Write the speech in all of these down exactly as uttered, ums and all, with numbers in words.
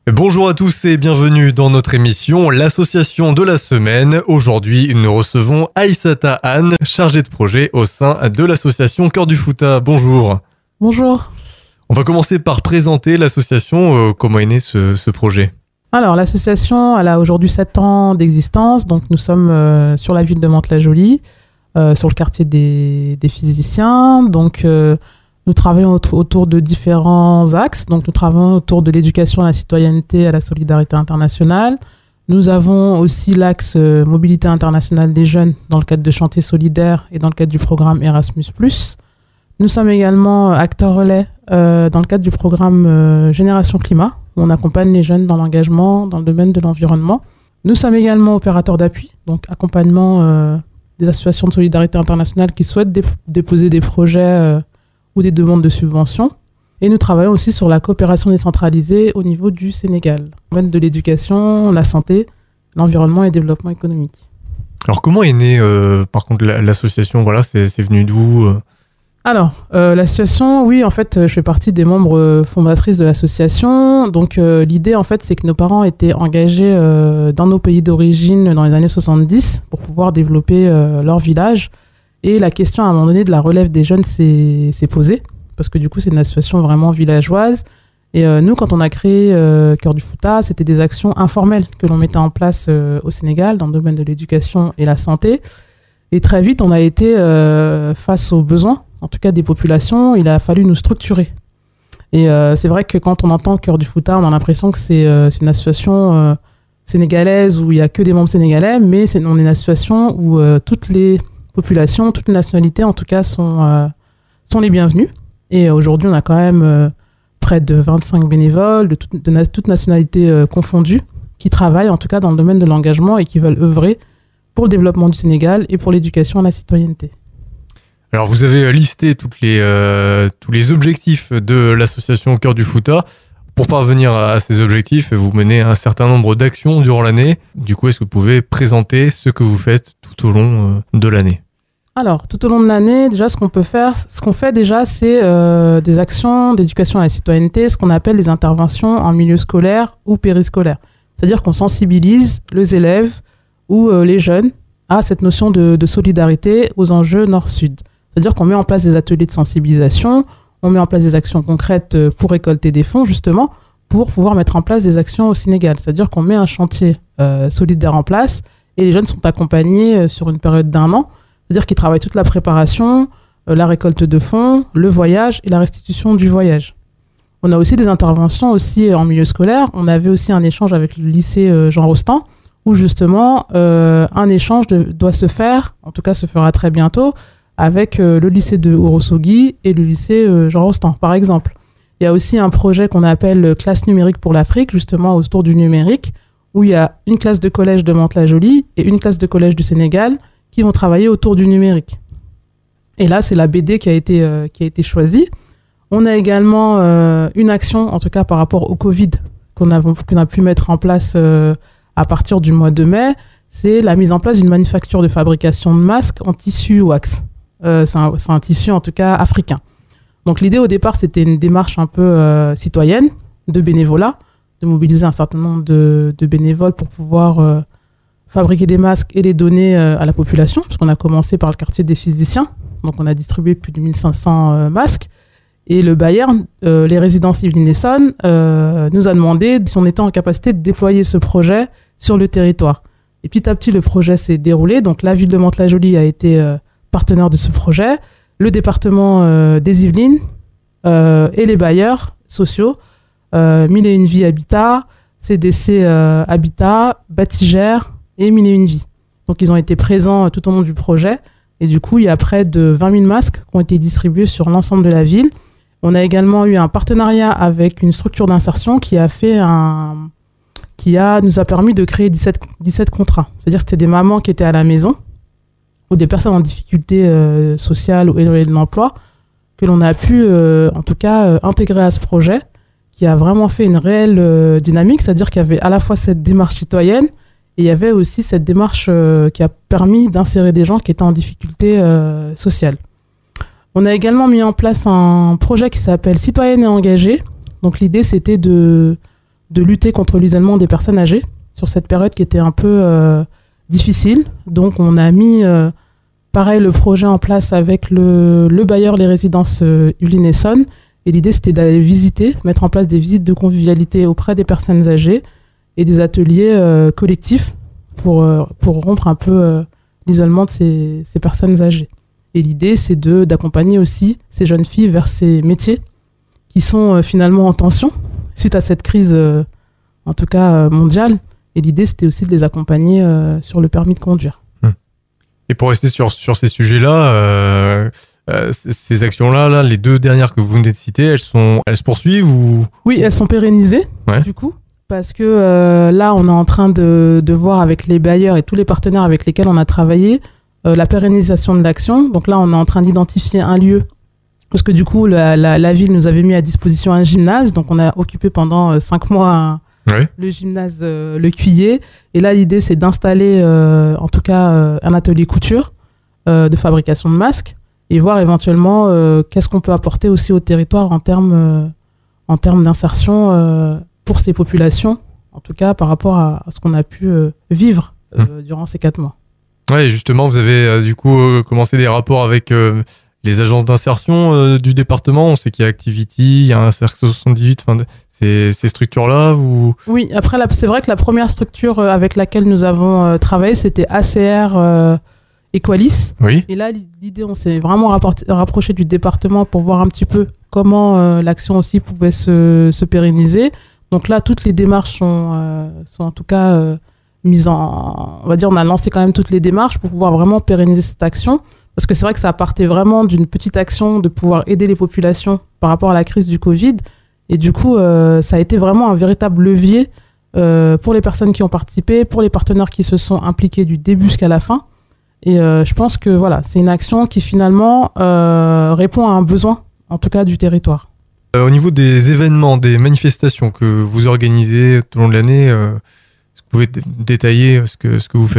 Bonjour à tous et bienvenue dans notre émission, l'association de la semaine. Aujourd'hui, nous recevons Aïssata Anne, chargée de projet au sein de l'association Cœur du Fouta. Bonjour. Bonjour. On va commencer par présenter l'association. Euh, comment est né ce, ce projet ? Alors, l'association, elle a aujourd'hui sept ans d'existence. Donc, nous sommes euh, sur la ville de Mantes-la-Jolie, euh, sur le quartier des, des physiciens. Donc, euh, nous travaillons autour, autour de différents axes. Donc, nous travaillons autour de l'éducation à la citoyenneté et à la solidarité internationale. Nous avons aussi l'axe euh, mobilité internationale des jeunes dans le cadre de chantiers solidaires et dans le cadre du programme Erasmus plus. Nous sommes également acteurs relais euh, dans le cadre du programme euh, Génération Climat, où on accompagne les jeunes dans l'engagement dans le domaine de l'environnement. Nous sommes également opérateurs d'appui, donc accompagnement euh, des associations de solidarité internationale qui souhaitent dé- déposer des projets euh, ou des demandes de subventions. Et nous travaillons aussi sur la coopération décentralisée au niveau du Sénégal, dans le domaine de l'éducation, la santé, l'environnement et le développement économique. Alors comment est née euh, par contre l'association ? Voilà, c'est, c'est venu d'où euh Alors, euh, l'association, oui, en fait, je fais partie des membres euh, fondatrices de l'association. Donc, euh, l'idée, en fait, c'est que nos parents étaient engagés euh, dans nos pays d'origine dans les années soixante-dix pour pouvoir développer euh, leur village. Et la question, à un moment donné, de la relève des jeunes s'est, s'est posée, parce que du coup, c'est une association vraiment villageoise. Et euh, nous, quand on a créé euh, Cœur du Fouta, c'était des actions informelles que l'on mettait en place euh, au Sénégal, dans le domaine de l'éducation et la santé. Et très vite, on a été euh, face aux besoins, en tout cas des populations, il a fallu nous structurer. Et euh, c'est vrai que quand on entend Cœur du Fouta, on a l'impression que c'est, euh, c'est une association euh, sénégalaise où il n'y a que des membres sénégalais, mais c'est, on est une association où euh, toutes les populations, toutes les nationalités en tout cas sont, euh, sont les bienvenues. Et aujourd'hui, on a quand même euh, près de vingt-cinq bénévoles, de, tout, de na- toutes nationalités euh, confondues, qui travaillent en tout cas dans le domaine de l'engagement et qui veulent œuvrer pour le développement du Sénégal et pour l'éducation à la citoyenneté. Alors vous avez listé toutes les, euh, tous les objectifs de l'association Cœur du Fouta. Pour parvenir à ces objectifs, vous menez un certain nombre d'actions durant l'année. Du coup, est-ce que vous pouvez présenter ce que vous faites tout au long de l'année ? Alors, tout au long de l'année, déjà, ce qu'on peut faire, ce qu'on fait déjà, c'est euh, des actions d'éducation à la citoyenneté, ce qu'on appelle les interventions en milieu scolaire ou périscolaire. C'est-à-dire qu'on sensibilise les élèves ou euh, les jeunes à cette notion de, de solidarité aux enjeux nord-sud. C'est-à-dire qu'on met en place des ateliers de sensibilisation, on met en place des actions concrètes pour récolter des fonds, justement, pour pouvoir mettre en place des actions au Sénégal. C'est-à-dire qu'on met un chantier euh, solidaire en place et les jeunes sont accompagnés sur une période d'un an. C'est-à-dire qu'ils travaillent toute la préparation, euh, la récolte de fonds, le voyage et la restitution du voyage. On a aussi des interventions aussi en milieu scolaire. On avait aussi un échange avec le lycée euh, Jean Rostand, où justement euh, un échange de, doit se faire, en tout cas se fera très bientôt, avec euh, le lycée de Ourossogui et le lycée euh, Jean Rostand, par exemple. Il y a aussi un projet qu'on appelle Classe numérique pour l'Afrique, justement autour du numérique, où il y a une classe de collège de Mantes-la-Jolie et une classe de collège du Sénégal qui vont travailler autour du numérique. Et là, c'est la B D qui a été, euh, qui a été choisie. On a également euh, une action, en tout cas par rapport au Covid, qu'on a, qu'on a pu mettre en place euh, à partir du mois de mai, c'est la mise en place d'une manufacture de fabrication de masques en tissu wax. Euh, c'est, un, c'est un tissu en tout cas africain. Donc l'idée au départ, c'était une démarche un peu euh, citoyenne, de bénévolat, de mobiliser un certain nombre de, de bénévoles pour pouvoir euh, fabriquer des masques et les donner euh, à la population, puisqu'on a commencé par le quartier des physiciens. Donc on a distribué plus de mille cinq cents euh, masques. Et le Bayern, euh, les résidences Yvelines Essonne, euh, nous a demandé si on était en capacité de déployer ce projet sur le territoire. Et petit à petit, le projet s'est déroulé. Donc la ville de Mantes-la-Jolie a été euh, partenaire de ce projet, le département euh, des Yvelines euh, et les bailleurs sociaux, euh, Mille et une Vie Habitat, C D C euh, Habitat, Batigère et Mille et une Vie. Donc ils ont été présents tout au long du projet et du coup il y a près de vingt mille masques qui ont été distribués sur l'ensemble de la ville. On a également eu un partenariat avec une structure d'insertion qui a fait un, qui a, nous a permis de créer dix-sept, dix-sept contrats. C'est-à-dire que c'était des mamans qui étaient à la maison ou des personnes en difficulté euh, sociale ou éloignées de l'emploi que l'on a pu, euh, en tout cas, euh, intégrer à ce projet qui a vraiment fait une réelle euh, dynamique, c'est-à-dire qu'il y avait à la fois cette démarche citoyenne et il y avait aussi cette démarche euh, qui a permis d'insérer des gens qui étaient en difficulté euh, sociale. On a également mis en place un projet qui s'appelle Citoyenne et engagée. Donc l'idée, c'était de, de lutter contre l'isolement des personnes âgées sur cette période qui était un peu euh, difficile. Donc on a mis euh, pareil le projet en place avec le, le bailleur Les Résidences euh, Yvelines et Son. Et l'idée c'était d'aller visiter, mettre en place des visites de convivialité auprès des personnes âgées et des ateliers euh, collectifs pour, euh, pour rompre un peu euh, l'isolement de ces, ces personnes âgées. Et l'idée c'est de, d'accompagner aussi ces jeunes filles vers ces métiers qui sont euh, finalement en tension suite à cette crise, euh, en tout cas euh, mondiale. Et l'idée, c'était aussi de les accompagner euh, sur le permis de conduire. Et pour rester sur, sur ces sujets-là, euh, euh, ces actions-là, là, les deux dernières que vous venez de citer, elles, sont, elles se poursuivent ou... Oui, elles sont pérennisées, ouais. Du coup, parce que euh, là, on est en train de, de voir avec les bailleurs et tous les partenaires avec lesquels on a travaillé euh, la pérennisation de l'action. Donc là, on est en train d'identifier un lieu. Parce que du coup, la, la, la ville nous avait mis à disposition un gymnase. Donc, on a occupé pendant euh, cinq mois un, ouais. le gymnase euh, Le Cuiller. Et là, l'idée, c'est d'installer, euh, en tout cas, euh, un atelier couture euh, de fabrication de masques et voir éventuellement euh, qu'est-ce qu'on peut apporter aussi au territoire en termes, euh, en termes d'insertion euh, pour ces populations, en tout cas par rapport à, à ce qu'on a pu euh, vivre euh, mmh. durant ces quatre mois. Oui, justement, vous avez euh, du coup euh, commencé des rapports avec... Euh... les agences d'insertion euh, du département. On sait qu'il y a Activity, il y a un cercle soixante-dix-huit, enfin, ces, ces structures-là ou... Oui, après, la, c'est vrai que la première structure avec laquelle nous avons euh, travaillé, c'était A C R euh, Equalis. Oui. Et là, l'idée, on s'est vraiment rapporté, rapproché du département pour voir un petit peu comment euh, l'action aussi pouvait se, se pérenniser. Donc là, toutes les démarches sont, euh, sont en tout cas euh, mises en... On va dire, on a lancé quand même toutes les démarches pour pouvoir vraiment pérenniser cette action. Parce que c'est vrai que ça partait vraiment d'une petite action de pouvoir aider les populations par rapport à la crise du Covid. Et du coup, euh, ça a été vraiment un véritable levier euh, pour les personnes qui ont participé, pour les partenaires qui se sont impliqués du début jusqu'à la fin. Et euh, je pense que voilà, c'est une action qui finalement euh, répond à un besoin, en tout cas du territoire. Euh, au niveau des événements, des manifestations que vous organisez tout au long de l'année, euh, est-ce que vous pouvez d- détailler ce que, ce que vous faites ?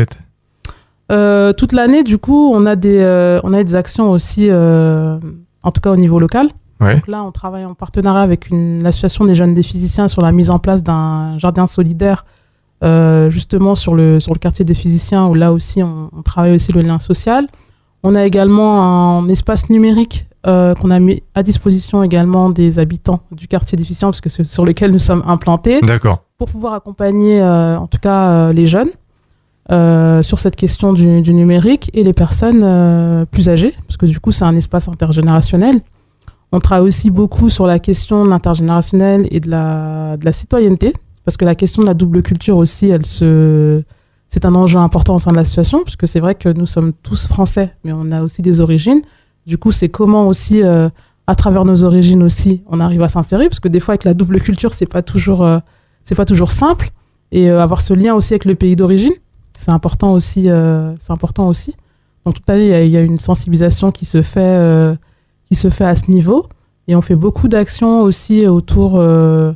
Euh, toute l'année, du coup, on a des, euh, on a des actions aussi, euh, en tout cas au niveau local. Ouais. Donc là, on travaille en partenariat avec une, l'association des jeunes des physiciens sur la mise en place d'un jardin solidaire, euh, justement sur le, sur le quartier des physiciens, où là aussi, on, on travaille aussi le lien social. On a également un espace numérique euh, qu'on a mis à disposition également des habitants du quartier des physiciens, parce que c'est sur lequel nous sommes implantés. D'accord. Pour pouvoir accompagner, euh, en tout cas, euh, les jeunes. Euh, sur cette question du, du numérique et les personnes euh, plus âgées, parce que du coup c'est un espace intergénérationnel. On travaille aussi beaucoup sur la question de l'intergénérationnel et de la, de la citoyenneté, parce que la question de la double culture aussi, elle se... c'est un enjeu important au sein de l'association, parce que c'est vrai que nous sommes tous français, mais on a aussi des origines. Du coup, c'est comment aussi, euh, à travers nos origines aussi, on arrive à s'insérer, parce que des fois avec la double culture, c'est pas toujours, euh, c'est pas toujours simple, et euh, avoir ce lien aussi avec le pays d'origine, c'est important aussi, euh, c'est important aussi. Donc toute l'année, il y a, il y a une sensibilisation qui se fait, euh, qui se fait à ce niveau. Et on fait beaucoup d'actions aussi autour euh,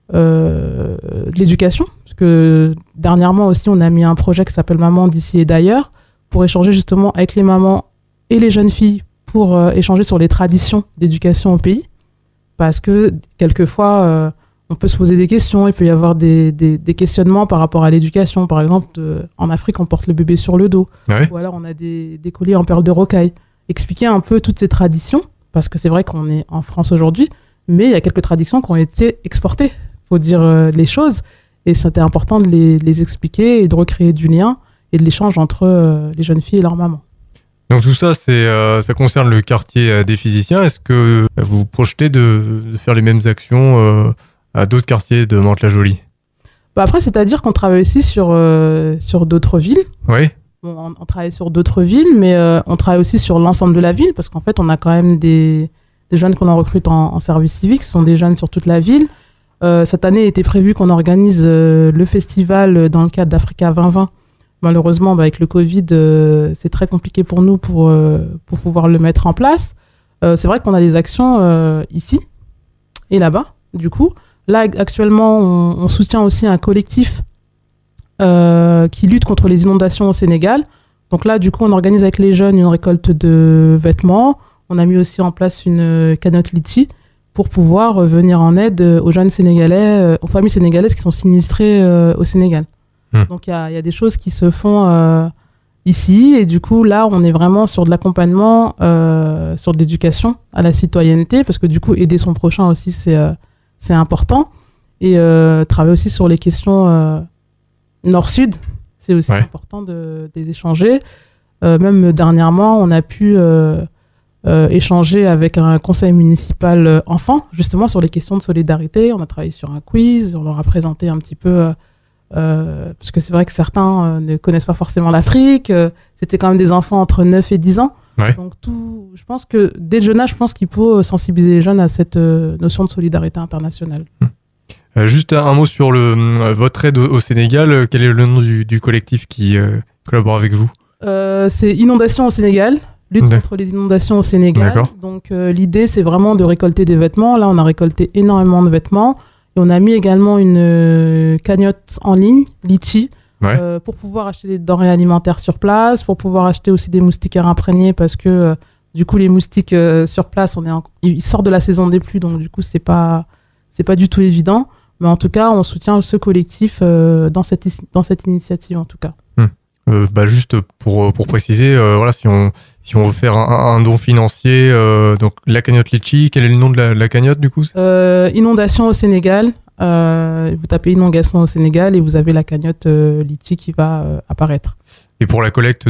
euh, de l'éducation. Parce que dernièrement aussi, on a mis un projet qui s'appelle Maman d'ici et d'ailleurs pour échanger justement avec les mamans et les jeunes filles pour euh, échanger sur les traditions d'éducation au pays. Parce que quelquefois... Euh, on peut se poser des questions, il peut y avoir des, des, des questionnements par rapport à l'éducation. Par exemple, de, en Afrique, on porte le bébé sur le dos. Ouais. Ou alors, on a des, des colliers en perles de rocaille. Expliquer un peu toutes ces traditions, parce que c'est vrai qu'on est en France aujourd'hui, mais il y a quelques traditions qui ont été exportées, il faut dire euh, les choses. Et c'était important de les, les expliquer et de recréer du lien et de l'échange entre euh, les jeunes filles et leurs mamans. Donc tout ça, c'est, euh, ça concerne le quartier des physiciens. Est-ce que vous vous projetez de, de faire les mêmes actions euh, à d'autres quartiers de Mantes-la-Jolie? Bah après, c'est-à-dire qu'on travaille aussi sur, euh, sur d'autres villes. Oui. Bon, on, on travaille sur d'autres villes, mais euh, on travaille aussi sur l'ensemble de la ville, parce qu'en fait, on a quand même des, des jeunes qu'on en recrute en, en service civique. Ce sont des jeunes sur toute la ville. Euh, cette année, il était prévu qu'on organise euh, le festival dans le cadre d'Africa vingt vingt. Malheureusement, bah, avec le Covid, euh, c'est très compliqué pour nous pour, euh, pour pouvoir le mettre en place. Euh, c'est vrai qu'on a des actions euh, ici et là-bas, du coup. Là, actuellement, on, on soutient aussi un collectif euh, qui lutte contre les inondations au Sénégal. Donc là, du coup, on organise avec les jeunes une récolte de vêtements. On a mis aussi en place une cagnotte litchi pour pouvoir euh, venir en aide euh, aux jeunes Sénégalais, euh, aux familles sénégalaises qui sont sinistrées euh, au Sénégal. Mmh. Donc il y a, y a des choses qui se font euh, ici, et du coup là on est vraiment sur de l'accompagnement, euh, sur de l'éducation à la citoyenneté, parce que du coup aider son prochain aussi c'est, euh, c'est important, et euh, travailler aussi sur les questions euh, nord-sud, c'est aussi ouais. important de, de les échanger. Euh, même dernièrement on a pu euh, euh, échanger avec un conseil municipal euh, enfant, justement sur les questions de solidarité. On a travaillé sur un quiz, on leur a présenté un petit peu... Euh, Euh, parce que c'est vrai que certains euh, ne connaissent pas forcément l'Afrique, euh, c'était quand même des enfants entre neuf et dix ans, ouais. donc tout, je pense que dès le jeune âge, je pense qu'il faut sensibiliser les jeunes à cette euh, notion de solidarité internationale. Euh, juste un mot sur le, euh, votre aide au, au Sénégal, quel est le nom du, du collectif qui euh, collabore avec vous? euh, C'est Inondations au Sénégal, lutte D'accord. contre les inondations au Sénégal. D'accord. Donc euh, l'idée c'est vraiment de récolter des vêtements, là on a récolté énormément de vêtements. Et on a mis également une euh, cagnotte en ligne, Litchi, ouais. euh, pour pouvoir acheter des denrées alimentaires sur place, pour pouvoir acheter aussi des moustiquaires imprégnés, parce que euh, du coup les moustiques euh, sur place, on est en... ils sortent de la saison des pluies, donc du coup c'est pas c'est pas du tout évident. Mais en tout cas, on soutient ce collectif euh, dans cette dans cette initiative en tout cas. Hum. Euh, bah juste pour pour préciser, euh, voilà, si on si on veut faire un, un don financier, euh, donc la cagnotte Litchi, quel est le nom de la, la cagnotte du coup? euh, Inondations au Sénégal. Euh, vous tapez Inondations au Sénégal et vous avez la cagnotte euh, Litchi qui va euh, apparaître. Et pour la collecte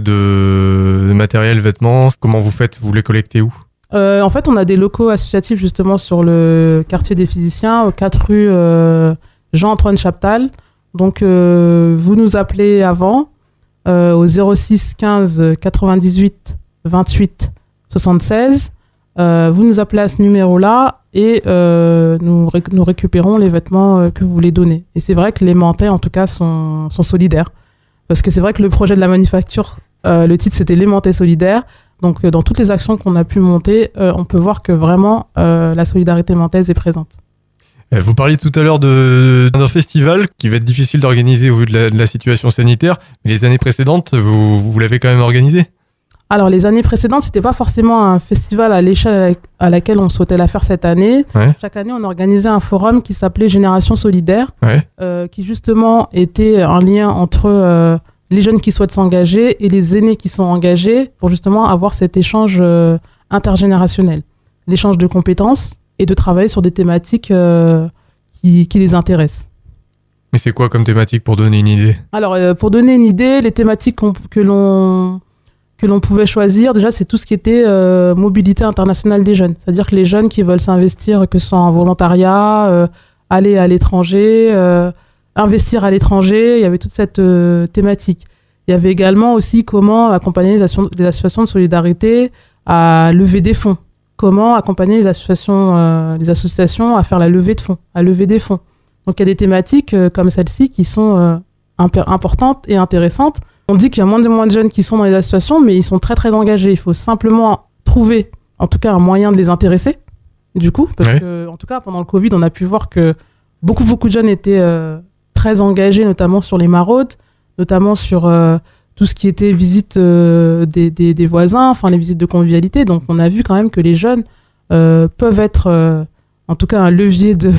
de, de matériel, vêtements, comment vous faites? Vous les collectez où? euh, En fait, on a des locaux associatifs justement sur le quartier des Physiciens, aux quatre rues euh, Jean-Antoine Chaptal. Donc, euh, vous nous appelez avant euh, au zéro six quinze quatre-vingt-dix-huit vingt-huit soixante-seize. Euh, vous nous appelez à ce numéro-là et euh, nous, ré- nous récupérons les vêtements euh, que vous voulez donner. Et c'est vrai que les Mantais, en tout cas, sont, sont solidaires. Parce que c'est vrai que le projet de la manufacture, euh, le titre, c'était Les Mantais solidaires. Donc, euh, dans toutes les actions qu'on a pu monter, euh, on peut voir que vraiment, euh, la solidarité mantaise est présente. Vous parliez tout à l'heure de, d'un festival qui va être difficile d'organiser au vu de la, de la situation sanitaire. Mais les années précédentes, vous, vous l'avez quand même organisé? Alors, les années précédentes, c'était pas forcément un festival à l'échelle à laquelle on souhaitait la faire cette année. Ouais. Chaque année, on organisait un forum qui s'appelait Génération Solidaire, ouais. euh, qui justement était un lien entre euh, les jeunes qui souhaitent s'engager et les aînés qui sont engagés pour justement avoir cet échange euh, intergénérationnel, l'échange de compétences et de travailler sur des thématiques euh, qui, qui les intéressent. Mais c'est quoi comme thématique pour donner une idée? Alors, euh, pour donner une idée, les thématiques qu'on, que l'on... que l'on pouvait choisir, déjà, c'est tout ce qui était euh, mobilité internationale des jeunes. C'est-à-dire que les jeunes qui veulent s'investir, que ce soit en volontariat, euh, aller à l'étranger, euh, investir à l'étranger, il y avait toute cette euh, thématique. Il y avait également aussi comment accompagner les, associ- les associations de solidarité à lever des fonds. Comment accompagner les associations, euh, les associations à faire la levée de fonds, à lever des fonds. Donc, il y a des thématiques euh, comme celle-ci qui sont euh, imp- importantes et intéressantes. On dit qu'il y a moins de moins de jeunes qui sont dans les associations, mais ils sont très très engagés. Il faut simplement trouver, en tout cas, un moyen de les intéresser, du coup, parce oui. que, en tout cas, pendant le Covid, on a pu voir que beaucoup beaucoup de jeunes étaient euh, très engagés, notamment sur les maraudes, notamment sur euh, tout ce qui était visite euh, des, des, des voisins, enfin les visites de convivialité. Donc, on a vu quand même que les jeunes euh, peuvent être, euh, en tout cas, un levier de,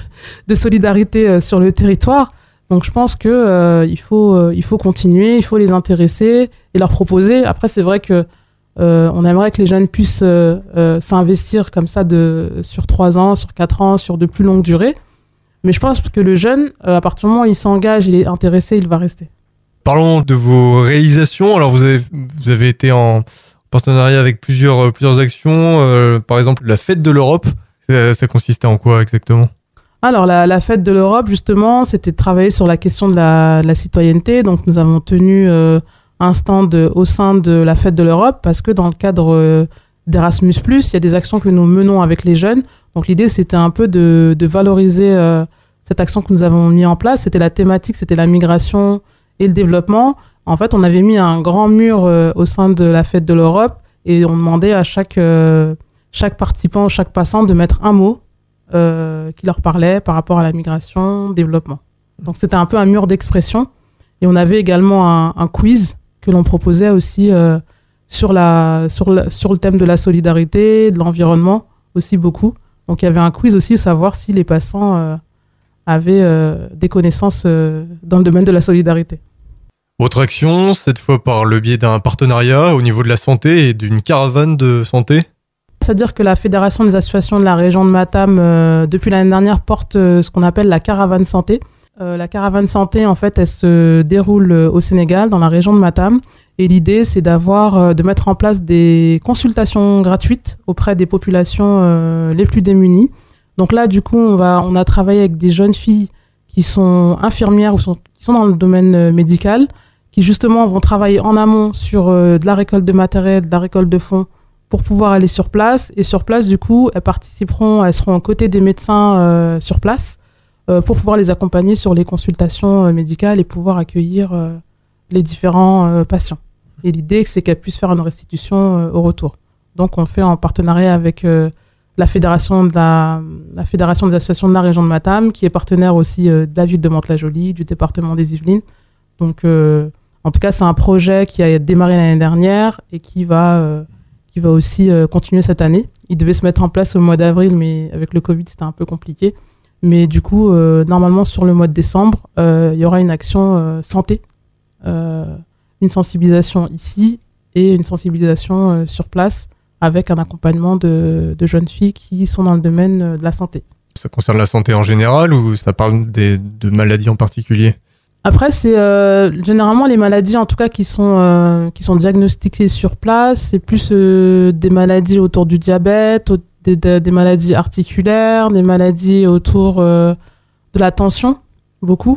de solidarité euh, sur le territoire. Donc, je pense qu'il euh, faut, euh, il faut continuer, il faut les intéresser et leur proposer. Après, c'est vrai que euh, on aimerait que les jeunes puissent euh, euh, s'investir comme ça de, sur trois ans, sur quatre ans, sur de plus longues durées. Mais je pense que le jeune, euh, à partir du moment où il s'engage, il est intéressé, il va rester. Parlons de vos réalisations. Alors, vous avez, vous avez été en partenariat avec plusieurs, plusieurs actions. Euh, par exemple, la Fête de l'Europe. Ça, ça consistait en quoi exactement ? Alors, la, la Fête de l'Europe, justement, c'était de travailler sur la question de la, de la citoyenneté. Donc, nous avons tenu euh, un stand au sein de la Fête de l'Europe parce que dans le cadre euh, d'Erasmus plus, il y a des actions que nous menons avec les jeunes. Donc, l'idée, c'était un peu de, de valoriser euh, cette action que nous avons mis en place. C'était la thématique, c'était la migration et le développement. En fait, on avait mis un grand mur euh, au sein de la Fête de l'Europe et on demandait à chaque, euh, chaque participant, chaque passant de mettre un mot Euh, qui leur parlait par rapport à la migration, développement. Donc c'était un peu un mur d'expression. Et on avait également un, un quiz que l'on proposait aussi euh, sur, la, sur, la, sur le thème de la solidarité, de l'environnement aussi beaucoup. Donc il y avait un quiz aussi, savoir si les passants euh, avaient euh, des connaissances euh, dans le domaine de la solidarité. Autre action, cette fois par le biais d'un partenariat au niveau de la santé et d'une caravane de santé. C'est-à-dire que la Fédération des associations de la région de Matam, euh, depuis l'année dernière, porte euh, ce qu'on appelle la caravane santé. Euh, la caravane santé, en fait, elle se déroule euh, au Sénégal, dans la région de Matam. Et l'idée, c'est d'avoir, euh, de mettre en place des consultations gratuites auprès des populations euh, les plus démunies. Donc là, du coup, on, va, on a travaillé avec des jeunes filles qui sont infirmières ou sont, qui sont dans le domaine euh, médical, qui justement vont travailler en amont sur euh, de la récolte de matériel, de la récolte de fonds, pour pouvoir aller sur place. Et sur place, du coup, elles participeront, elles seront aux côtés des médecins euh, sur place euh, pour pouvoir les accompagner sur les consultations euh, médicales et pouvoir accueillir euh, les différents euh, patients. Et l'idée, c'est qu'elles puissent faire une restitution euh, au retour. Donc, on fait en partenariat avec euh, la, fédération de la, la Fédération des associations de la région de Matam, qui est partenaire aussi euh, de la ville de Mantes-la-Jolie, du département des Yvelines. Donc, euh, en tout cas, c'est un projet qui a démarré l'année dernière et qui va... Euh, qui va aussi euh, continuer cette année. Il devait se mettre en place au mois d'avril, mais avec le Covid, c'était un peu compliqué. Mais du coup, euh, normalement, sur le mois de décembre, euh, il y aura une action euh, santé, euh, une sensibilisation ici et une sensibilisation euh, sur place avec un accompagnement de, de jeunes filles qui sont dans le domaine euh, de la santé. Ça concerne la santé en général ou ça parle des, de maladies en particulier ? Après, c'est euh, généralement les maladies, en tout cas, qui sont, euh, qui sont diagnostiquées sur place. C'est plus euh, des maladies autour du diabète, au, des, des, des maladies articulaires, des maladies autour euh, de la tension, beaucoup.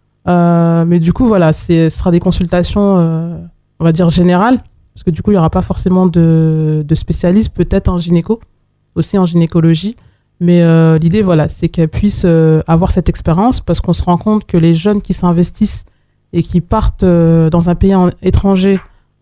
Euh, mais du coup, voilà, c'est, ce sera des consultations, euh, on va dire, générales. Parce que du coup, il n'y aura pas forcément de, de spécialistes, peut-être en gynéco, aussi en gynécologie. Mais euh, l'idée, voilà, c'est qu'elles puissent euh, avoir cette expérience parce qu'on se rend compte que les jeunes qui s'investissent et qui partent euh, dans un pays en, étranger,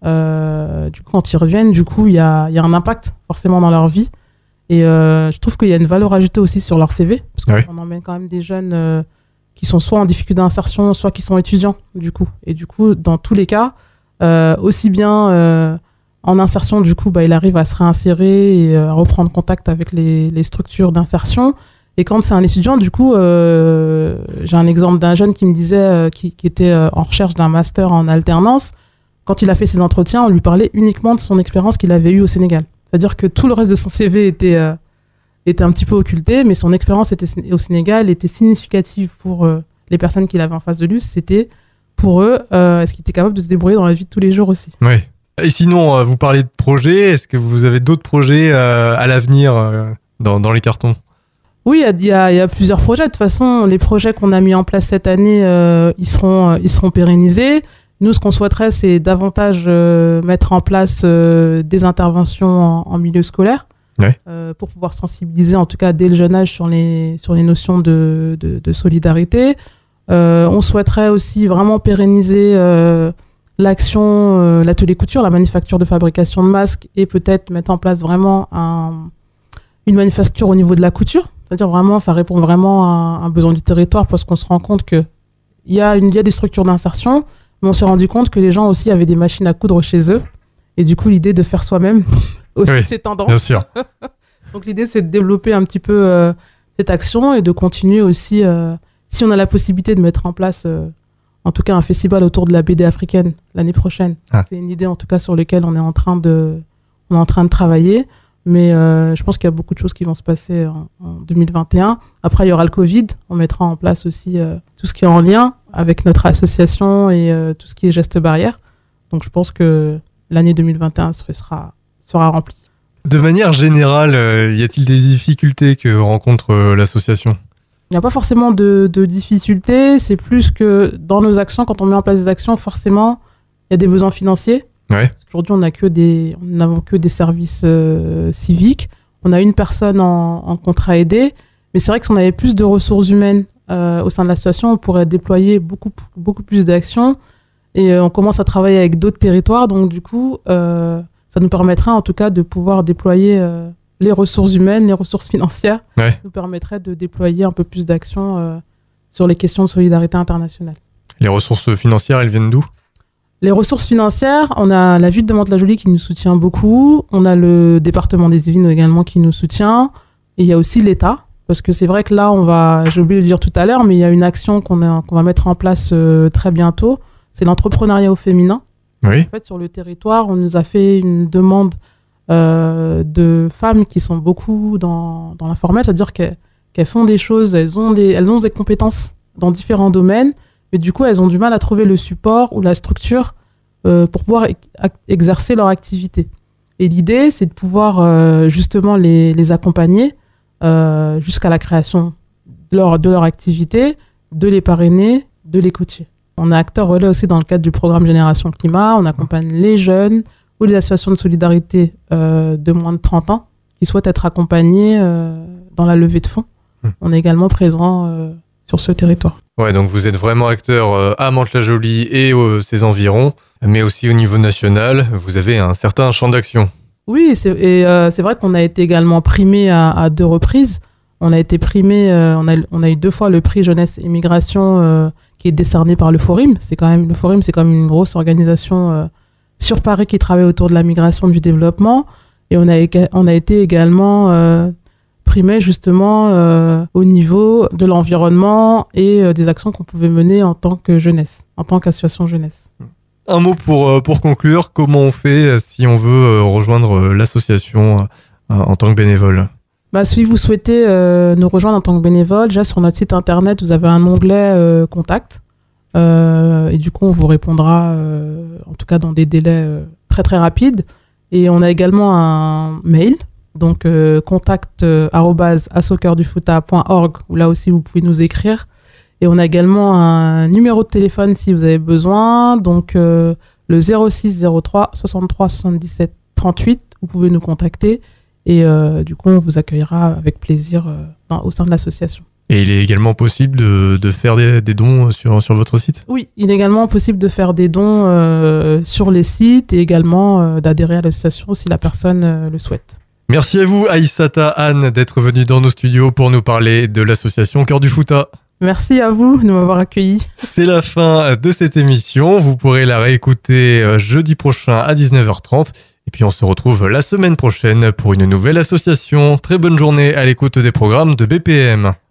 euh, du coup, quand ils reviennent, du coup, il y a, y a un impact forcément dans leur vie. Et euh, je trouve qu'il y a une valeur ajoutée aussi sur leur C V parce qu'on oui. emmène quand même des jeunes euh, qui sont soit en difficulté d'insertion, soit qui sont étudiants, du coup. Et du coup, dans tous les cas, euh, aussi bien... Euh, en insertion, du coup, bah, il arrive à se réinsérer et à reprendre contact avec les, les structures d'insertion. Et quand c'est un étudiant, du coup, euh, j'ai un exemple d'un jeune qui me disait, euh, qui, qui était euh, en recherche d'un master en alternance. Quand il a fait ses entretiens, on lui parlait uniquement de son expérience qu'il avait eue au Sénégal. C'est-à-dire que tout le reste de son C V était, euh, était un petit peu occulté, mais son expérience était, au Sénégal était significative pour euh, les personnes qu'il avait en face de lui. C'était, pour eux, euh, est-ce qu'il était capable de se débrouiller dans la vie de tous les jours aussi. Oui. Et sinon, vous parlez de projets, est-ce que vous avez d'autres projets euh, à l'avenir euh, dans, dans les cartons ? Oui, il y, y, y a plusieurs projets. De toute façon, les projets qu'on a mis en place cette année, euh, ils, seront, euh, ils seront pérennisés. Nous, ce qu'on souhaiterait, c'est davantage euh, mettre en place euh, des interventions en, en milieu scolaire ouais. euh, pour pouvoir sensibiliser, en tout cas dès le jeune âge, sur les, sur les notions de, de, de solidarité. Euh, on souhaiterait aussi vraiment pérenniser... Euh, l'action, euh, l'atelier couture, la manufacture de fabrication de masques et peut-être mettre en place vraiment un, une manufacture au niveau de la couture. C'est-à-dire vraiment, ça répond vraiment à un besoin du territoire parce qu'on se rend compte qu'il y, y a des structures d'insertion, mais on s'est rendu compte que les gens aussi avaient des machines à coudre chez eux. Et du coup, l'idée de faire soi-même aussi, oui, c'est tendance. Bien sûr. Donc l'idée, c'est de développer un petit peu euh, cette action et de continuer aussi, euh, si on a la possibilité de mettre en place... Euh, en tout cas un festival autour de la B D africaine l'année prochaine. Ah. C'est une idée en tout cas sur laquelle on est en train de, on est en train de travailler. Mais euh, je pense qu'il y a beaucoup de choses qui vont se passer en, en deux mille vingt et un. Après, il y aura le Covid. On mettra en place aussi euh, tout ce qui est en lien avec notre association et euh, tout ce qui est gestes barrières. Donc je pense que l'année deux mille vingt et un sera, sera remplie. De manière générale, euh, y a-t-il des difficultés que rencontre euh, l'association ? Il n'y a pas forcément de, de difficultés, c'est plus que dans nos actions, quand on met en place des actions, forcément, il y a des besoins financiers. Ouais. Parce qu'aujourd'hui, on n'a que des, nous n'avons que des services euh, civiques. On a une personne en, en contrat aidé, mais c'est vrai que si on avait plus de ressources humaines euh, au sein de l'association, on pourrait déployer beaucoup, beaucoup plus d'actions. Et euh, on commence à travailler avec d'autres territoires, donc du coup, euh, ça nous permettra en tout cas de pouvoir déployer... Euh, les ressources humaines, les ressources financières, ouais. nous permettraient de déployer un peu plus d'actions euh, sur les questions de solidarité internationale. Les ressources financières, elles viennent d'où ? Les ressources financières, on a la ville de Mantes-la-Jolie qui nous soutient beaucoup, on a le département des Yvelines également qui nous soutient, Et il y a aussi l'État, parce que c'est vrai que là, on va, j'ai oublié de le dire tout à l'heure, mais il y a une action qu'on, a, qu'on va mettre en place euh, très bientôt, c'est l'entrepreneuriat au féminin. Oui. En fait, sur le territoire, on nous a fait une demande euh, de femmes qui sont beaucoup dans, dans l'informel, c'est-à-dire qu'elles, qu'elles font des choses, elles ont des, elles ont des compétences dans différents domaines, mais du coup, elles ont du mal à trouver le support ou la structure euh, pour pouvoir e- exercer leur activité. Et l'idée, c'est de pouvoir euh, justement les, les accompagner euh, jusqu'à la création de leur, de leur activité, de les parrainer, de les coacher. On est acteur relais aussi dans le cadre du programme Génération Climat. On accompagne les jeunes ou les associations de solidarité euh, de moins de trente ans qui souhaitent être accompagnés euh, dans la levée de fonds. Mmh. On est également présent euh, sur ce territoire. Ouais, donc vous êtes vraiment acteur euh, à Mantes-la-Jolie et euh, ses environs, mais aussi au niveau national, vous avez un certain champ d'action. Oui, c'est, et euh, c'est vrai qu'on a été également primé à, à deux reprises. On a été primé, euh, on, a, on a eu deux fois le prix Jeunesse et Migration euh, qui est décerné par le Forum. C'est quand même, le Forum, c'est quand même une grosse organisation euh, sur Paris qui travaille autour de la migration et du développement. Et on a, on a été également euh, primé justement euh, au niveau de l'environnement et euh, des actions qu'on pouvait mener en tant que jeunesse, en tant qu'association jeunesse. Un mot pour, pour conclure, comment on fait si on veut rejoindre l'association en tant que bénévole ? Bah, si vous souhaitez euh, nous rejoindre en tant que bénévole, déjà sur notre site internet, vous avez un onglet euh, contact. Euh, et du coup, on vous répondra, euh, en tout cas dans des délais euh, très très rapides. Et on a également un mail, donc euh, contact arobase assocoeurdufouta point org, où là aussi vous pouvez nous écrire. Et on a également un numéro de téléphone si vous avez besoin, donc euh, le zéro six zéro trois soixante-trois soixante-dix-sept trente-huit, vous pouvez nous contacter et euh, du coup on vous accueillera avec plaisir euh, dans, au sein de l'association. Et il est également possible de, de faire des, des dons sur, sur votre site ? Oui, il est également possible de faire des dons euh, sur les sites et également euh, d'adhérer à l'association si la personne euh, le souhaite. Merci à vous Aïssata Anne d'être venue dans nos studios pour nous parler de l'association Cœur du Fouta. Merci à vous de m'avoir accueilli. C'est la fin de cette émission. Vous pourrez la réécouter jeudi prochain à dix-neuf heures trente. Et puis on se retrouve la semaine prochaine pour une nouvelle association. Très bonne journée à l'écoute des programmes de B P M.